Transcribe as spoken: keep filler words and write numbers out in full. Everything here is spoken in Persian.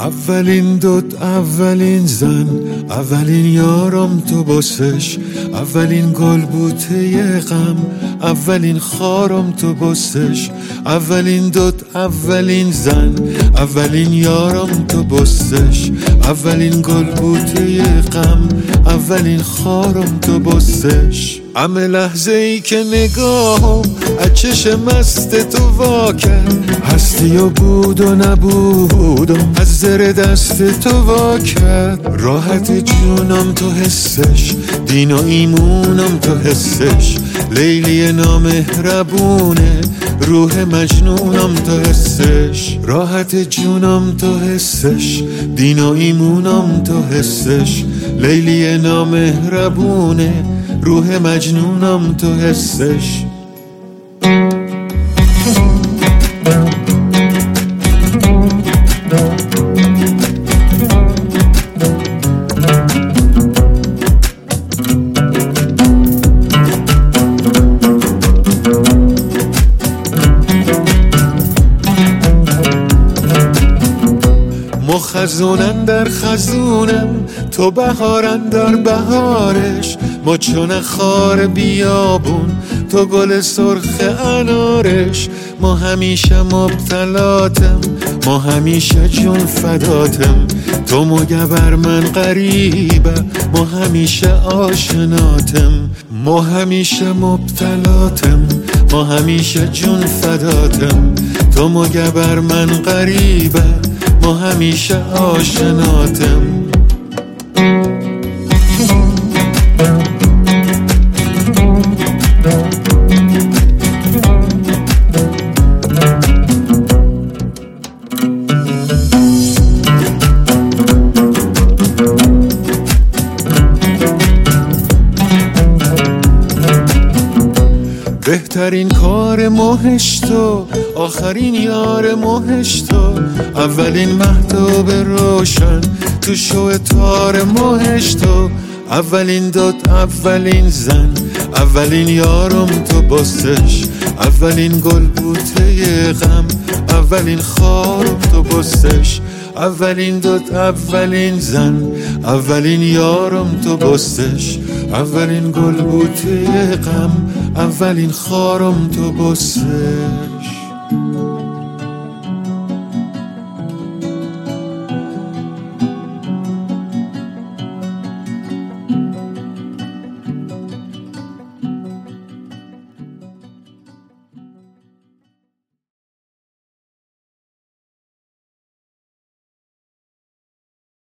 اولین دوت اولین زن، اولین یارم تو بسش، اولین گل بوته غم، اولین خارم تو بسش. اولین دوت اولین زن، اولین یارم تو بسش، اولین گل بوته غم، اولین خارم تو بسش. همه لحظه ای که نگاهم از چشم مست تو وا کرد، هستی و بود و نبودم از زر دست تو وا کرد. راحت جونم تو حسش، دین و ایمونم تو حسش، لیلی نامهربونه روح مجنونم تو حسش. راحت جونم تو حسش، دین و ایمونم تو حسش، لیلی نامهربونه روح مجنونم تو حسش. ما خزونن در خزونم، تو بهارن در بهارش، ما چون خار بیابون تو گل سرخ انارش. ما همیشه مبتلاتم، ما همیشه جون فداتم، تو مگه بر من غریبه ما همیشه آشناتم. ما همیشه مبتلاتم، ما همیشه جون فداتم، تو مگه بر من غریبه ما همیشه آشناتم. بهترین کار ماهش تو، آخرین یار ماهش تو، اولین مهتاب روشن تو شو تار ماهش تو. اولین دوت اولین زن، اولین یارم تو بسش، اولین گل بوته غم، اولین خارم تو بسش. اولین دوت اولین زن، اولین یارم تو بسش، اولین گل بوته غم، اولین خارم تو بسش.